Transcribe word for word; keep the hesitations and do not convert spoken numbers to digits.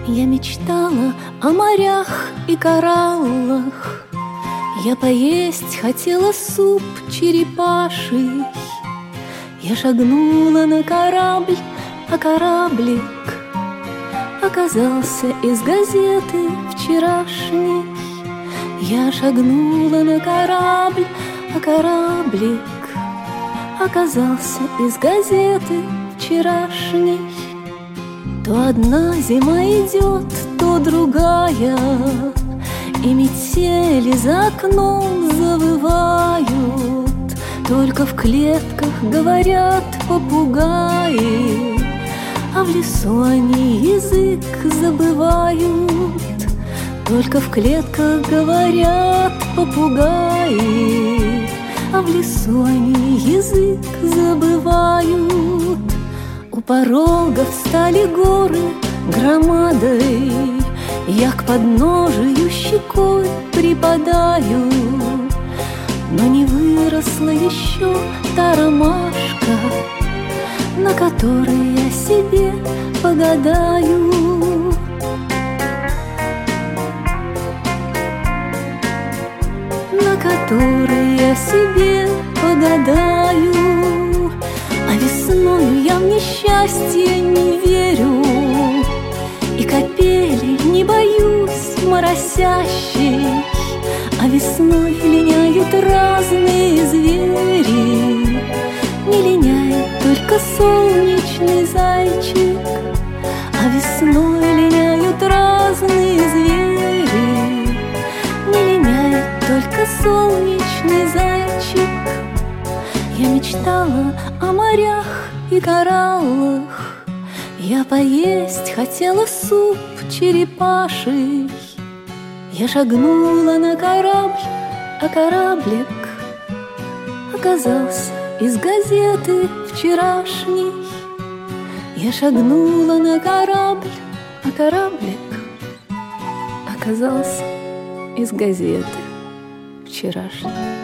Я мечтала о морях и кораллах, я поесть хотела суп черепаший. Я шагнула на корабль, а кораблик оказался из газеты вчерашней. Я шагнула на корабль, а кораблик оказался из газеты вчерашней. То одна зима идет, то другая, и метели за окном завывают. Только в клетках говорят попугаи, а в лесу они язык забывают. Только в клетках говорят попугаи, а в лесу они язык забывают. У порога встали горы громадой, я к подножию щекой припадаю. Но не выросла еще та ромашка, на которой я себе погадаю. На которой я себе погадаю. А весною я в несчастье не верю, и капели не боюсь моросящей. А весной линяют разные звери, не линяет только солнечный зайчик. А весной линяют разные звери, не линяет только солнечный зайчик. Я мечтала о морях и кораллах, я поесть хотела суп черепаший. Я шагнула на корабль, а кораблик оказался из газеты вчерашней. Я шагнула на корабль, а кораблик оказался из газеты вчерашней.